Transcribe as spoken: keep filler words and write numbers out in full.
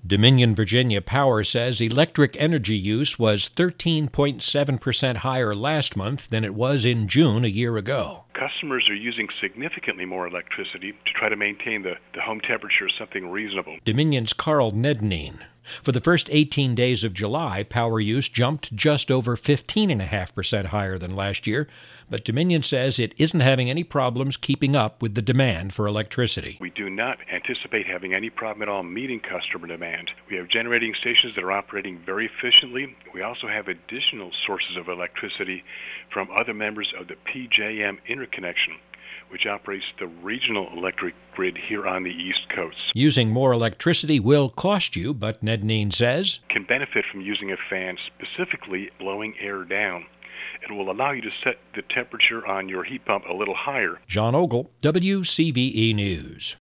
Dominion Virginia Power says electric energy use was thirteen point seven percent higher last month than it was in June a year ago. Customers are using significantly more electricity to try to maintain the, the home temperature something reasonable. Dominion's Carl Nednine. For the first eighteen days of July, power use jumped just over fifteen point five percent higher than last year, but Dominion says it isn't having any problems keeping up with the demand for electricity. We do not anticipate having any problem at all meeting customer demand. We have generating stations that are operating very efficiently. We also have additional sources of electricity from other members of the P J M interconnection, which operates the regional electric grid here on the East Coast. Using more electricity will cost you, but Nednine says, can benefit from using a fan, specifically blowing air down. It will allow you to set the temperature on your heat pump a little higher. John Ogle, W C V E News.